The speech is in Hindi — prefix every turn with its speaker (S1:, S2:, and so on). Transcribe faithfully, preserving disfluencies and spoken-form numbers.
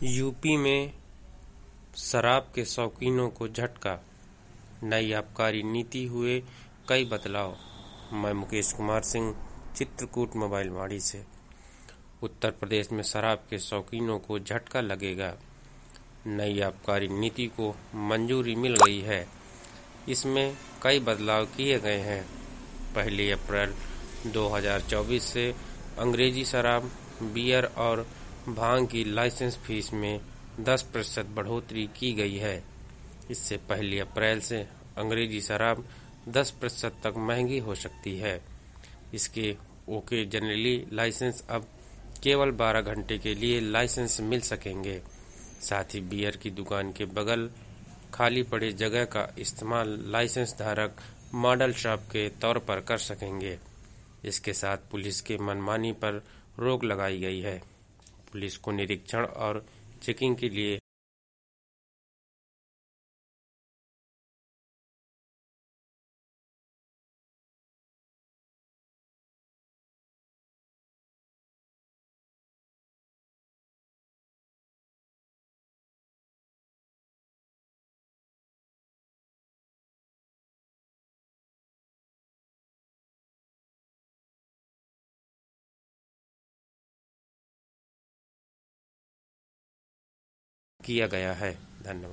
S1: यूपी में शराब के शौकीनों को झटका, नई आबकारी नीति हुए कई बदलाव। मैं मुकेश कुमार सिंह, चित्रकूट मोबाइल वाड़ी से। उत्तर प्रदेश में शराब के शौकीनों को झटका लगेगा। नई आबकारी नीति को मंजूरी मिल गई है। इसमें कई बदलाव किए गए हैं। पहली अप्रैल दो हज़ार चौबीस से अंग्रेजी शराब, बियर और भांग की लाइसेंस फीस में दस प्रतिशत बढ़ोतरी की गई है। इससे पहली अप्रैल से अंग्रेजी शराब दस प्रतिशत तक महंगी हो सकती है। इसके ओके जनरली लाइसेंस अब केवल बारह घंटे के लिए लाइसेंस मिल सकेंगे। साथ ही बियर की दुकान के बगल खाली पड़े जगह का इस्तेमाल लाइसेंस धारक मॉडल शॉप के तौर पर कर सकेंगे। इसके साथ पुलिस के मनमानी पर रोक लगाई गई है। पुलिस को निरीक्षण और चेकिंग के लिए किया गया है। धन्यवाद।